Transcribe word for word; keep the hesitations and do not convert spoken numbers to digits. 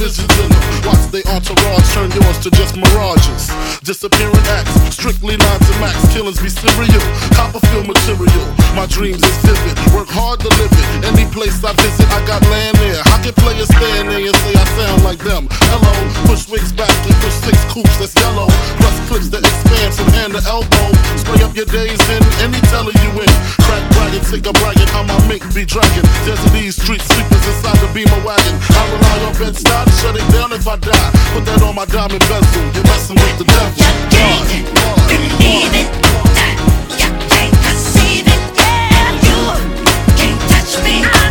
visions in them. Watch they entourage turn yours to just mirages. Disappearing acts, strictly lines and max. Killings be serial, Copperfield material. My dreams is vivid, work hard to live it. Any place I visit, I got land there. How can players stand there and say I sound like them? Hello, push wigs back and push six coops that's yellow. Plus clips that expand from hand to elbow. Spray up your days in any teller you in. Crack bragging, take a bragging, how my mink be dragging. Desert these street sweepers inside the beamer wagon. I rely on Bed-Stuy to shut it down if I die. Put that on my diamond bezel, you're messing with the devil. You can't believe it. You can't conceive it. Yeah, you can't touch me.